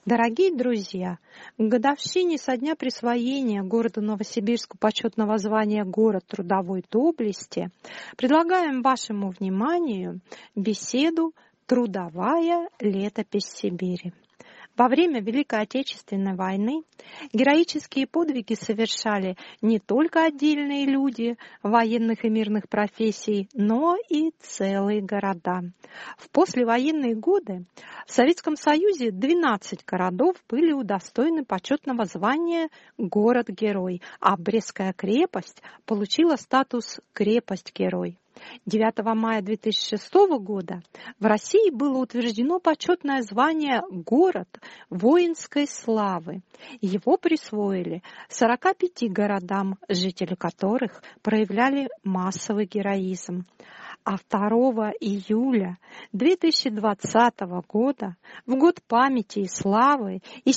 Дорогие друзья, к годовщине со дня присвоения городу Новосибирску почетного звания «Город трудовой доблести» предлагаем вашему вниманию беседу «Трудовая летопись Сибири». Во время Великой Отечественной войны героические подвиги совершали не только отдельные люди военных и мирных профессий, но и целые города. В послевоенные годы в Советском Союзе 12 городов были удостоены почетного звания «Город-герой», а Брестская крепость получила статус «Крепость-герой». 9 мая 2006 года в России было утверждено почетное звание «Город воинской славы». Его присвоили 45 городам, жители которых проявляли массовый героизм. А 2 июля 2020 года, в год памяти и славы и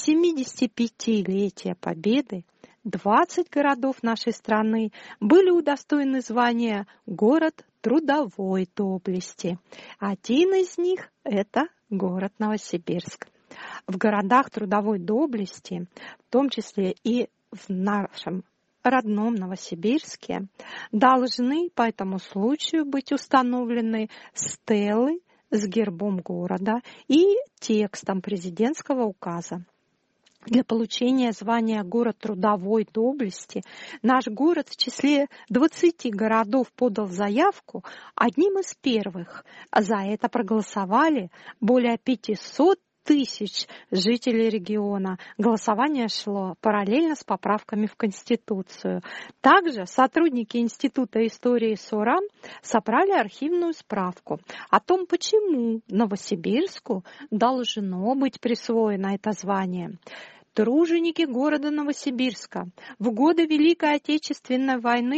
75-летия Победы, 20 городов нашей страны были удостоены звания «Город трудовой доблести». Один из них – это город Новосибирск. В городах трудовой доблести, в том числе и в нашем родном Новосибирске, должны по этому случаю быть установлены стелы с гербом города и текстом президентского указа. Для получения звания «Город трудовой доблести» наш город в числе 20 городов подал заявку одним из первых. За это проголосовали более 500 тысяч жителей региона. Голосование шло параллельно с поправками в Конституцию. Также сотрудники Института истории СОРА собрали архивную справку о том, почему Новосибирску должно быть присвоено это звание. Труженики города Новосибирска в годы Великой Отечественной войны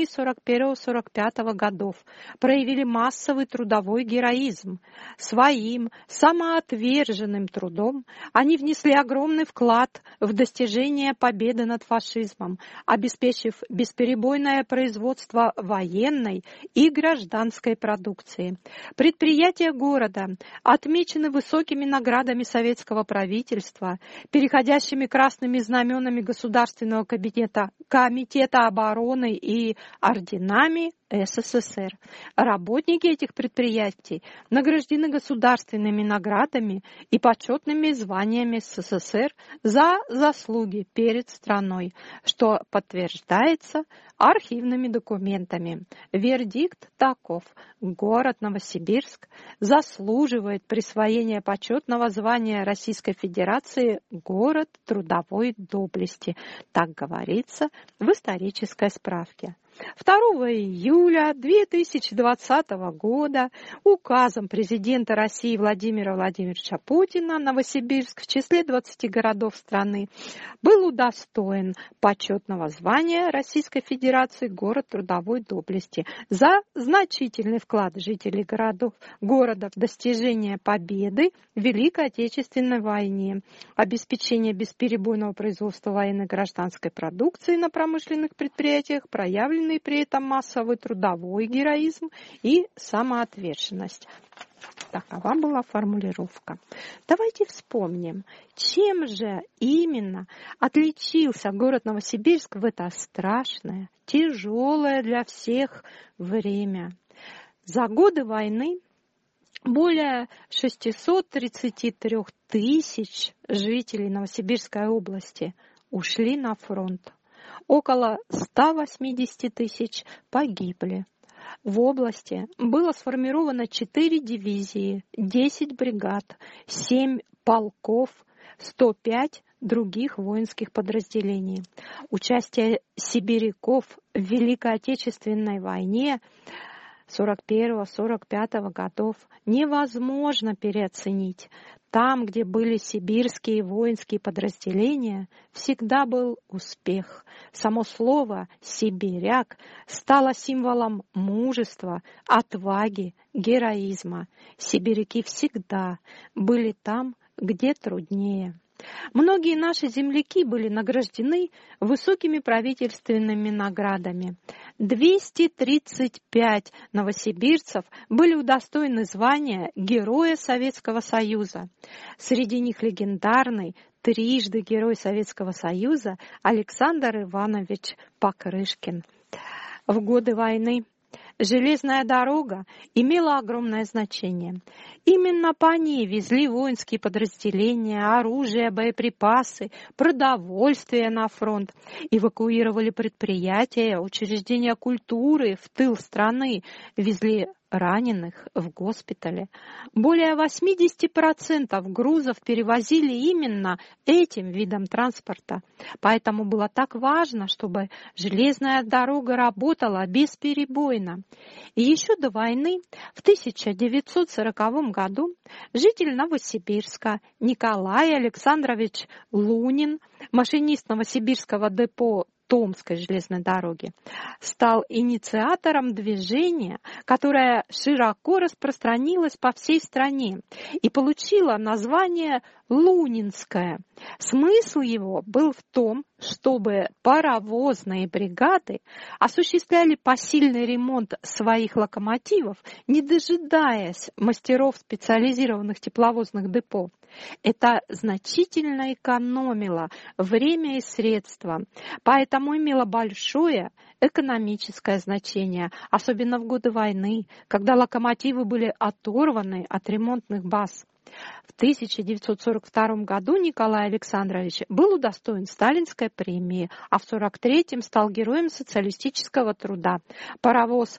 41-45 годов проявили массовый трудовой героизм. Своим самоотверженным трудом они внесли огромный вклад в достижение победы над фашизмом, обеспечив бесперебойное производство военной и гражданской продукции. Предприятия города отмечены высокими наградами советского правительства, переходящими красными знаменами Государственного комитета обороны и орденами СССР. Работники этих предприятий награждены государственными наградами и почетными званиями СССР за заслуги перед страной, что подтверждается архивными документами. Вердикт таков: город Новосибирск заслуживает присвоения почетного звания Российской Федерации «Город трудовой доблести». Так говорится в исторической справке. 2 июля 2020 года указом президента России Владимира Владимировича Путина Новосибирск в числе 20 городов страны был удостоен почетного звания Российской Федерации «Город трудовой доблести» за значительный вклад жителей города в достижение победы в Великой Отечественной войне, обеспечение бесперебойного производства военной и гражданской продукции на промышленных предприятиях, проявленный при этом массовый трудовой героизм и самоотверженность. Такова была формулировка. Давайте вспомним, чем же именно отличился город Новосибирск в это страшное, тяжелое для всех время. За годы войны более 633 тысяч жителей Новосибирской области ушли на фронт. Около 180 тысяч погибли. В области было сформировано 4 дивизии, 10 бригад, 7 полков, 105 других воинских подразделений. Участие сибиряков в Великой Отечественной войне 41-45 годов невозможно переоценить. Там, где были сибирские воинские подразделения, всегда был успех. Само слово «сибиряк» стало символом мужества, отваги, героизма. Сибиряки всегда были там, где труднее. Многие наши земляки были награждены высокими правительственными наградами. 235 новосибирцев были удостоены звания Героя Советского Союза. Среди них легендарный, трижды Герой Советского Союза Александр Иванович Покрышкин. В годы войны железная дорога имела огромное значение. Именно по ней везли воинские подразделения, оружие, боеприпасы, продовольствие на фронт, эвакуировали предприятия, учреждения культуры в тыл страны, везли раненых в госпитале. Более 80% грузов перевозили именно этим видом транспорта. Поэтому было так важно, чтобы железная дорога работала бесперебойно. И еще до войны, в 1940 году, житель Новосибирска Николай Александрович Лунин, машинист новосибирского депо Томской железной дороги, стал инициатором движения, которое широко распространилось по всей стране и получило название «Лунинское». Смысл его был в том, чтобы паровозные бригады осуществляли посильный ремонт своих локомотивов, не дожидаясь мастеров специализированных тепловозных депо. Это значительно экономило время и средства, поэтому имело большое экономическое значение, особенно в годы войны, когда локомотивы были оторваны от ремонтных баз. В 1942 году Николай Александрович был удостоен Сталинской премии, а в 1943 стал Героем социалистического труда. Паровоз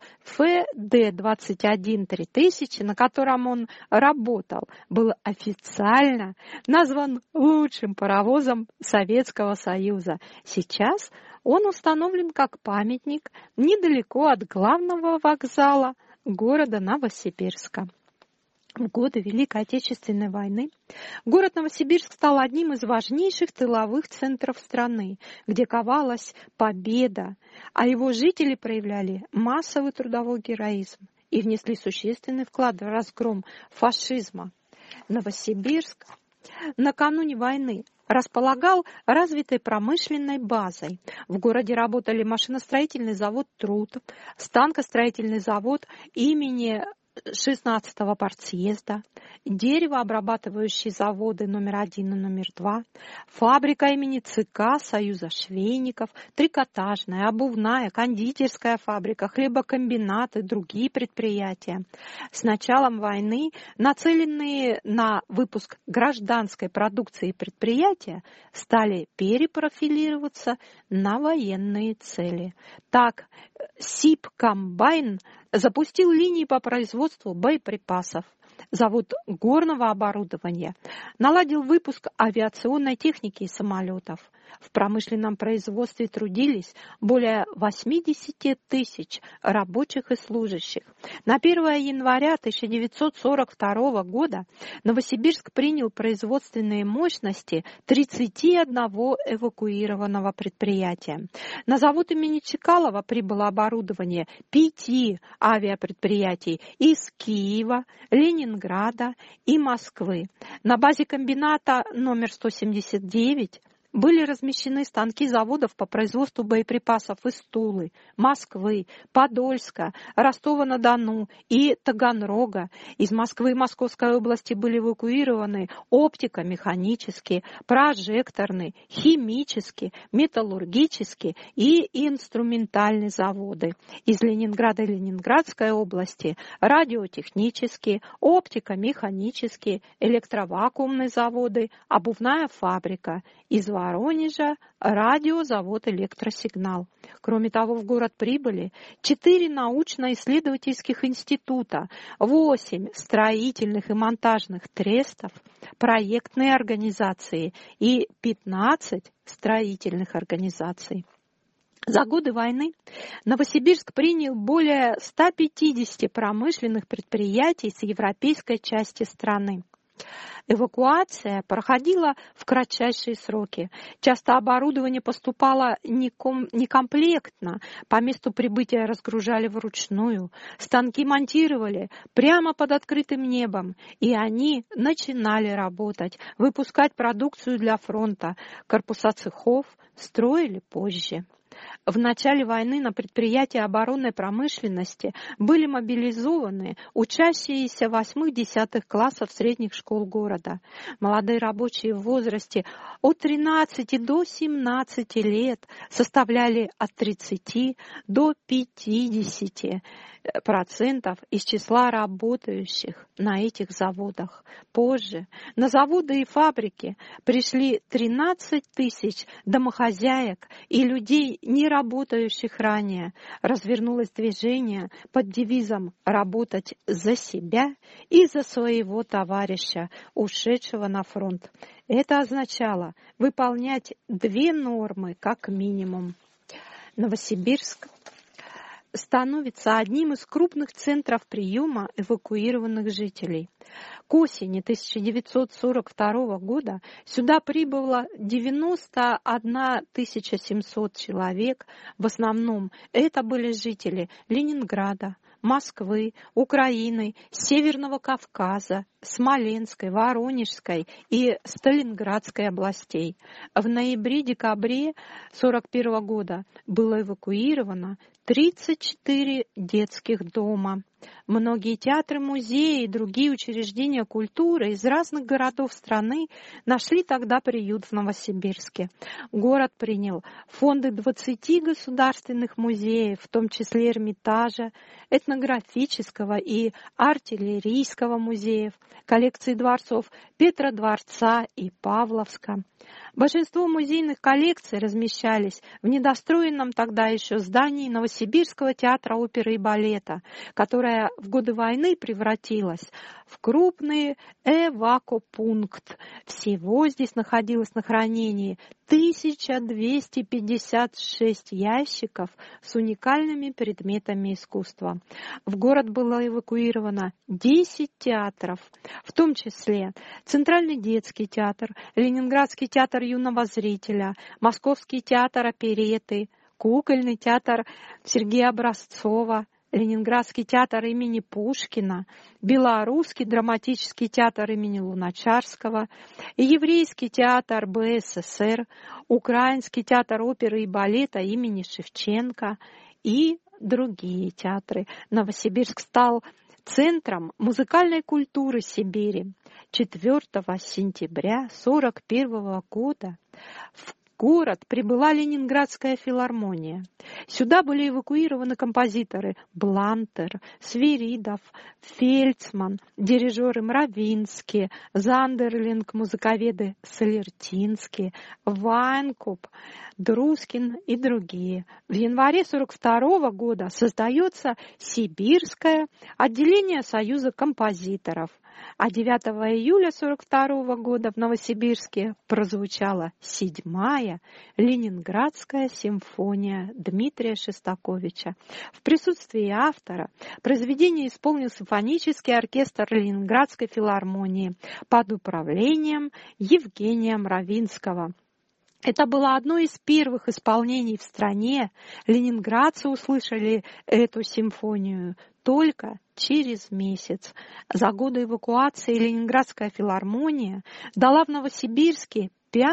ФД-21-3000, на котором он работал, был официально назван лучшим паровозом Советского Союза. Сейчас он установлен как памятник недалеко от главного вокзала города Новосибирска. В годы Великой Отечественной войны город Новосибирск стал одним из важнейших тыловых центров страны, где ковалась победа, а его жители проявляли массовый трудовой героизм и внесли существенный вклад в разгром фашизма. Новосибирск накануне войны располагал развитой промышленной базой. В городе работали машиностроительный завод «Труд», станкостроительный завод имени 16-го партсъезда, деревообрабатывающие заводы номер 1 и номер 2, фабрика имени ЦК Союза швейников, трикотажная, обувная, кондитерская фабрика, хлебокомбинат и другие предприятия. С началом войны нацеленные на выпуск гражданской продукции предприятия стали перепрофилироваться на военные цели. Так, СИП-комбайн запустил линии по производству боеприпасов. Завод горного оборудования наладил выпуск авиационной техники и самолетов. В промышленном производстве трудились более 80 тысяч рабочих и служащих. На 1 января 1942 года Новосибирск принял производственные мощности 31 эвакуированного предприятия. На завод имени Чекалова прибыло оборудование 5 авиапредприятий из Киева, Ленинграда и Москвы. На базе комбината номер 179 были размещены станки заводов по производству боеприпасов из Тулы, Москвы, Подольска, Ростова-на-Дону и Таганрога. Из Москвы и Московской области были эвакуированы оптико-механические, прожекторные, химические, металлургические и инструментальные заводы. Из Ленинграда и Ленинградской области радиотехнические, оптико-механические, электровакуумные заводы, обувная фабрика. Из Воронежа радиозавод «Электросигнал». Кроме того, в город прибыли 4 научно-исследовательских института, 8 строительных и монтажных трестов, проектные организации и 15 строительных организаций. За годы войны Новосибирск принял более 150 промышленных предприятий с европейской части страны. Эвакуация проходила в кратчайшие сроки. Часто оборудование поступало некомплектно, по месту прибытия разгружали вручную, станки монтировали прямо под открытым небом, и они начинали работать, выпускать продукцию для фронта. Корпуса цехов строили позже. В начале войны на предприятия оборонной промышленности были мобилизованы учащиеся 8-10 классов средних школ города. Молодые рабочие в возрасте от 13 до 17 лет составляли от 30 до 50% из числа работающих на этих заводах. Позже на заводы и фабрики пришли 13 тысяч домохозяек и людей, не работающих ранее. Развернулось движение под девизом «Работать за себя и за своего товарища, ушедшего на фронт». Это означало выполнять 2 нормы как минимум. Новосибирск становится одним из крупных центров приема эвакуированных жителей. К осени 1942 года сюда прибыло 91 700 человек. В основном это были жители Ленинграда, Москвы, Украины, Северного Кавказа, Смоленской, Воронежской и Сталинградской областей. В ноябре-декабре 1941 года было эвакуировано 34 детских дома. Многие театры, музеи и другие учреждения культуры из разных городов страны нашли тогда приют в Новосибирске. Город принял фонды 20 государственных музеев, в том числе Эрмитажа, этнографического и артиллерийского музеев, коллекции дворцов Петродворца и Павловска. Большинство музейных коллекций размещались в недостроенном тогда еще здании Новосибирского театра оперы и балета, которое в годы войны превратилось в крупный эвакопункт. Всего здесь находилось на хранении 1256 ящиков с уникальными предметами искусства. В город было эвакуировано 10 театров, в том числе Центральный детский театр, Ленинградский театр юного зрителя, Московский театр оперетты, Кукольный театр Сергея Образцова, Ленинградский театр имени Пушкина, Белорусский драматический театр имени Луначарского, Еврейский театр БССР, Украинский театр оперы и балета имени Шевченко и другие театры. Новосибирск стал центром музыкальной культуры Сибири. 4 сентября 1941 года в город прибыла Ленинградская филармония. Сюда были эвакуированы композиторы Блантер, Свиридов, Фельдсман, дирижеры Мравинский, Зандерлинг, музыковеды Солертинский, Вайнкоп, Друскин и другие. В январе 1942 года создается Сибирское отделение Союза композиторов. А 9 июля 1942 года в Новосибирске прозвучала 7-я Ленинградская симфония Дмитрия Шостаковича. В присутствии автора произведение исполнил симфонический оркестр Ленинградской филармонии под управлением Евгения Мравинского. Это было одно из первых исполнений в стране. Ленинградцы услышали эту симфонию только через месяц. За годы эвакуации Ленинградская филармония дала в Новосибирске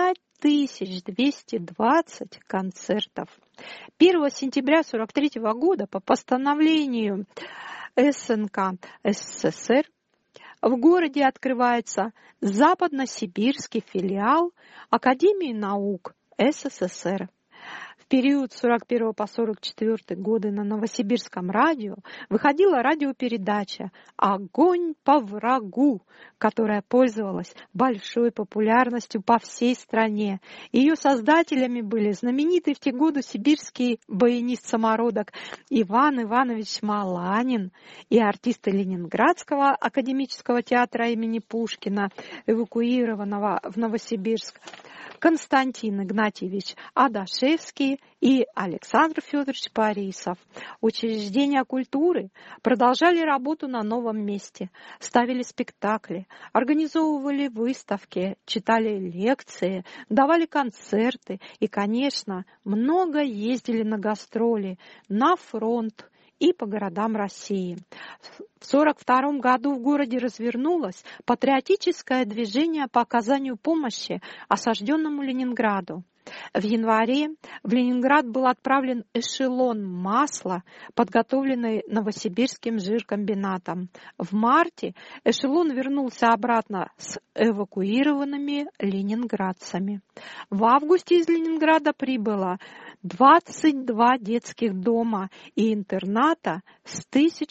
5220 концертов. 1 сентября 1943 года по постановлению СНК СССР в городе открывается Западносибирский филиал Академии наук СССР. В период с 1941 по 1944 годы на Новосибирском радио выходила радиопередача «Огонь по врагу», которая пользовалась большой популярностью по всей стране. Ее создателями были знаменитый в те годы сибирский баянист-самородок Иван Иванович Маланин и артисты Ленинградского академического театра имени Пушкина, эвакуированного в Новосибирск. Константин Игнатьевич Адашевский и Александр Федорович Борисов. Учреждения культуры продолжали работу на новом месте, ставили спектакли, организовывали выставки, читали лекции, давали концерты и, конечно, много ездили на гастроли, на фронт и по городам России. В 1942 году в городе развернулось патриотическое движение по оказанию помощи осажденному Ленинграду. В январе в Ленинград был отправлен эшелон масла, подготовленный Новосибирским жиркомбинатом. В марте эшелон вернулся обратно с эвакуированными ленинградцами. В августе из Ленинграда прибыло 22 детских дома и интерната с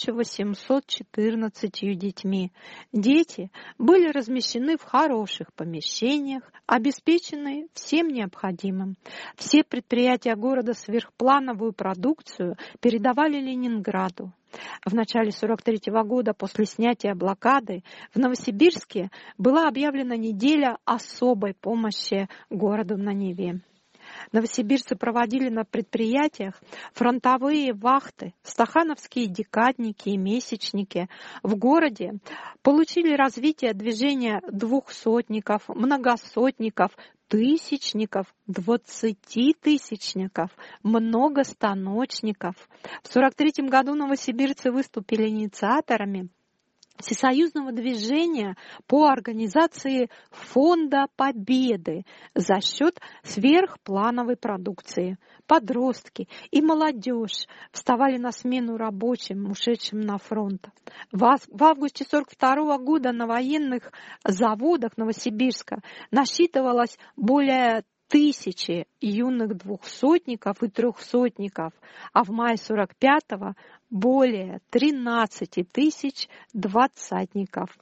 1814 детьми. Дети были размещены в хороших помещениях, обеспечены всем необходимым. Все предприятия города сверхплановую продукцию передавали Ленинграду. В начале 1943 года, после снятия блокады, в Новосибирске была объявлена неделя особой помощи городу на Неве. Новосибирцы проводили на предприятиях фронтовые вахты, стахановские декадники и месячники. В городе получили развитие движения двухсотников, многосотников, тысячников, 20-тысячников, многостаночников. В 1943 году новосибирцы выступили инициаторами всесоюзного движения по организации Фонда Победы за счет сверхплановой продукции. Подростки и молодежь вставали на смену рабочим, ушедшим на фронт. В августе 1942 года на военных заводах Новосибирска насчитывалось более 1000 юных двухсотников и трехсотников, а в мае 1945-го более 13 тысяч двадцатников,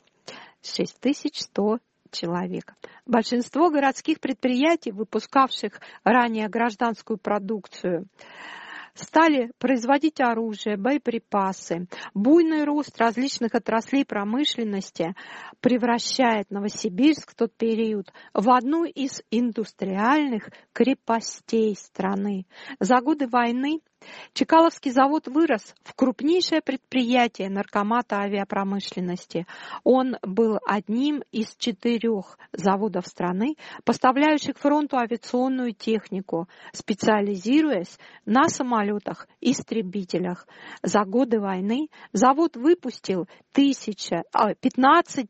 6100 человек. Большинство городских предприятий, выпускавших ранее гражданскую продукцию, стали производить оружие, боеприпасы. Буйный рост различных отраслей промышленности превращает Новосибирск в тот период в одну из индустриальных крепостей страны. За годы войны Чкаловский завод вырос в крупнейшее предприятие наркомата авиапромышленности. Он был одним из 4 заводов страны, поставляющих фронту авиационную технику, специализируясь на самолетах-истребителях. За годы войны завод выпустил 15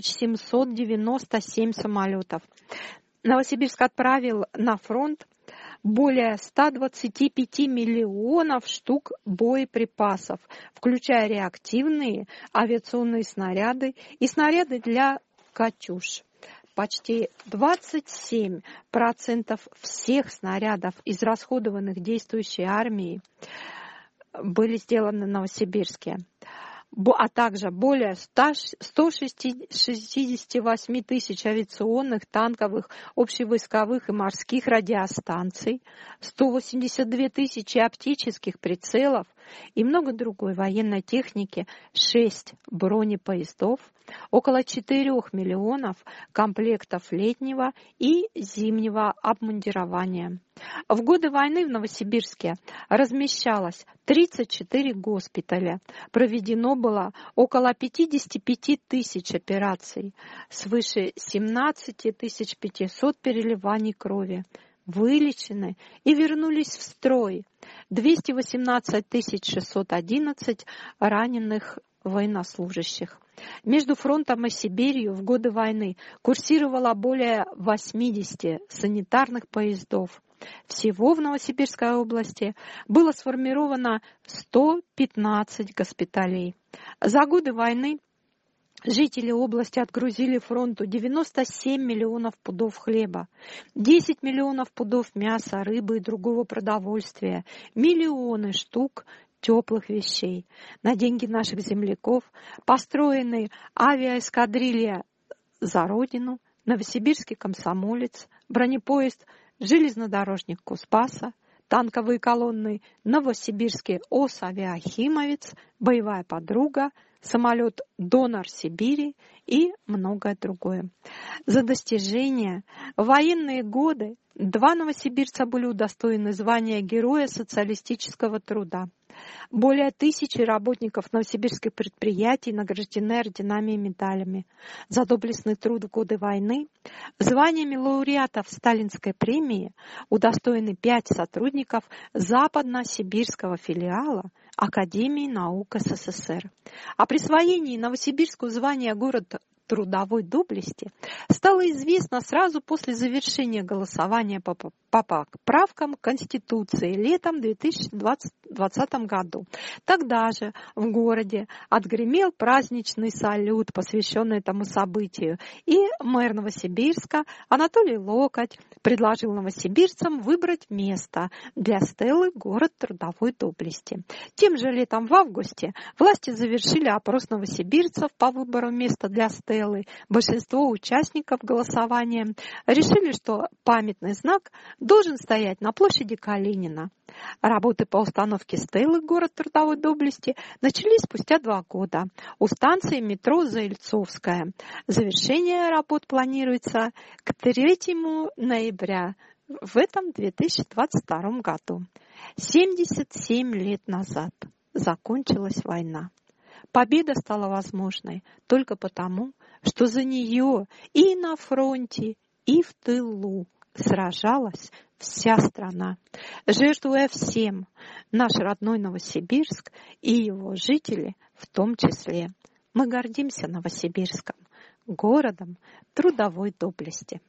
797 самолетов. Новосибирск отправил на фронт более 125 миллионов штук боеприпасов, включая реактивные авиационные снаряды и снаряды для «Катюш». Почти 27% всех снарядов, израсходованных действующей армией, были сделаны в Новосибирске, а также более 168 тысяч авиационных, танковых, общевойсковых и морских радиостанций, 182 тысячи оптических прицелов и много другой военной техники, 6 бронепоездов, около 4 миллионов комплектов летнего и зимнего обмундирования. В годы войны в Новосибирске размещалось 34 госпиталя. Проведено было около 55 тысяч операций, свыше 17 500 переливаний крови. Вылечены и вернулись в строй 218 611 раненых военнослужащих. Между фронтом и Сибирью в годы войны курсировало более 80 санитарных поездов. Всего в Новосибирской области было сформировано 115 госпиталей. За годы войны жители области отгрузили фронту 97 миллионов пудов хлеба, 10 миллионов пудов мяса, рыбы и другого продовольствия, миллионы штук теплых вещей. На деньги наших земляков построены авиаэскадрилья «За Родину», новосибирский комсомолец, бронепоезд железнодорожник Кузбасса, танковые колонны новосибирский ОС «Авиахимовец», боевая подруга, самолет «Донор Сибири» и многое другое. За достижения в военные годы 2 новосибирца были удостоены звания Героя социалистического труда. Более 1000 работников новосибирских предприятий награждены орденами и медалями за доблестный труд в годы войны. Званиями лауреатов Сталинской премии удостоены 5 сотрудников западно-сибирского филиала Академии наук СССР. О присвоении Новосибирского звания «Город трудовой доблести» стало известно сразу после завершения голосования по поправкам Конституции летом 2020 году. Тогда же в городе отгремел праздничный салют, посвященный этому событию, и мэр Новосибирска Анатолий Локоть предложил новосибирцам выбрать место для стелы «Город трудовой доблести». Тем же летом в августе власти завершили опрос новосибирцев по выбору места для стелы. Большинство участников голосования решили, что памятный знак должен стоять на площади Калинина. Работы по установке стелы «Город трудовой доблести» начались спустя 2 года у станции метро Заильцовская. Завершение работ планируется к 3 ноября в этом 2022 году. 77 лет назад закончилась война. Победа стала возможной только потому, что за нее и на фронте, и в тылу сражалась вся страна, жертвуя всем, наш родной Новосибирск и его жители в том числе. Мы гордимся Новосибирском, городом трудовой доблести.